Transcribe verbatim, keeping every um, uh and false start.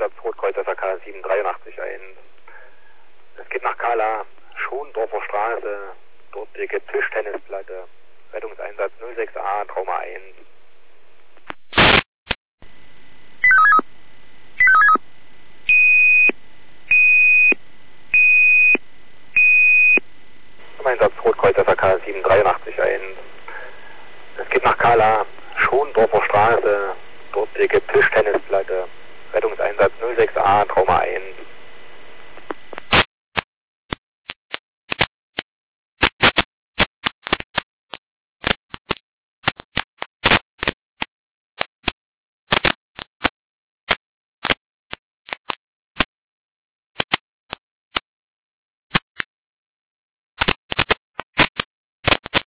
Einsatz Rotkreuz F A K sieben drei acht eins. Es geht nach Kala, Schondorfer Straße, dortige Tischtennisplatte, Rettungseinsatz null sechs A, Trauma eins. Einsatz Rotkreuz F A K sieben drei acht eins. Es geht nach Kala, Schondorfer Straße, dortige Tischtennisplatte, Rettungseinsatz null sechs A, Trauma eins.